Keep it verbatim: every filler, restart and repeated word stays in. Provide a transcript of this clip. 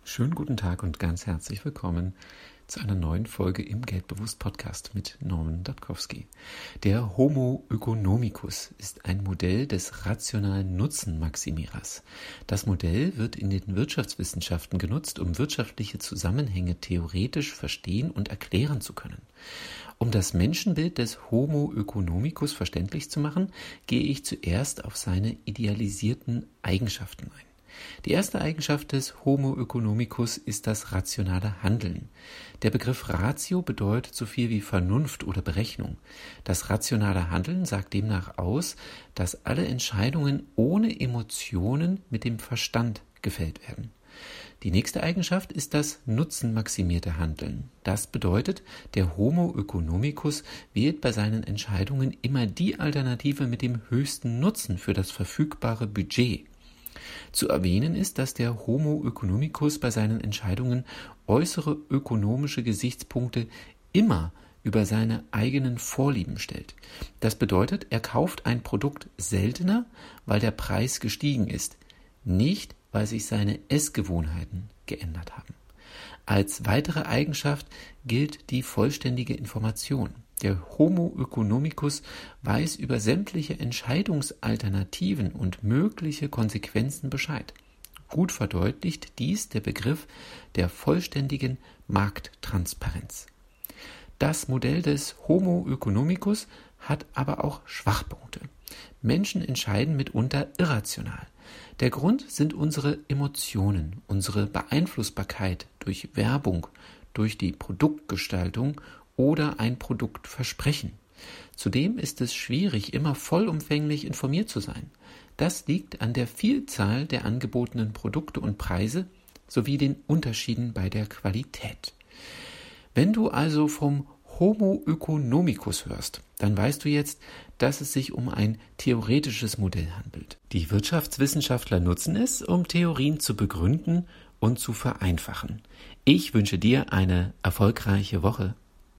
Schönen guten Tag und ganz herzlich willkommen zu einer neuen Folge im Geldbewusst-Podcast mit Norman Datkowski. Der Homo economicus ist ein Modell des rationalen Nutzenmaximierers. Das Modell wird in den Wirtschaftswissenschaften genutzt, um wirtschaftliche Zusammenhänge theoretisch verstehen und erklären zu können. Um das Menschenbild des Homo economicus verständlich zu machen, gehe ich zuerst auf seine idealisierten Eigenschaften ein. Die erste Eigenschaft des Homo economicus ist das rationale Handeln. Der Begriff Ratio bedeutet so viel wie Vernunft oder Berechnung. Das rationale Handeln sagt demnach aus, dass alle Entscheidungen ohne Emotionen mit dem Verstand gefällt werden. Die nächste Eigenschaft ist das nutzenmaximierte Handeln. Das bedeutet, der Homo economicus wählt bei seinen Entscheidungen immer die Alternative mit dem höchsten Nutzen für das verfügbare Budget. Zu erwähnen ist, dass der Homo economicus bei seinen Entscheidungen äußere ökonomische Gesichtspunkte immer über seine eigenen Vorlieben stellt. Das bedeutet, er kauft ein Produkt seltener, weil der Preis gestiegen ist, nicht weil sich seine Essgewohnheiten geändert haben. Als weitere Eigenschaft gilt die vollständige Information. Der Homo economicus weiß über sämtliche Entscheidungsalternativen und mögliche Konsequenzen Bescheid. Gut verdeutlicht dies der Begriff der vollständigen Markttransparenz. Das Modell des Homo economicus hat aber auch Schwachpunkte. Menschen entscheiden mitunter irrational. Der Grund sind unsere Emotionen, unsere Beeinflussbarkeit durch Werbung, durch die Produktgestaltung oder ein Produktversprechen. Zudem ist es schwierig, immer vollumfänglich informiert zu sein. Das liegt an der Vielzahl der angebotenen Produkte und Preise sowie den Unterschieden bei der Qualität. Wenn du also vom Homo economicus hörst, dann weißt du jetzt, dass es sich um ein theoretisches Modell handelt. Die Wirtschaftswissenschaftler nutzen es, um Theorien zu begründen und zu vereinfachen. Ich wünsche dir eine erfolgreiche Woche.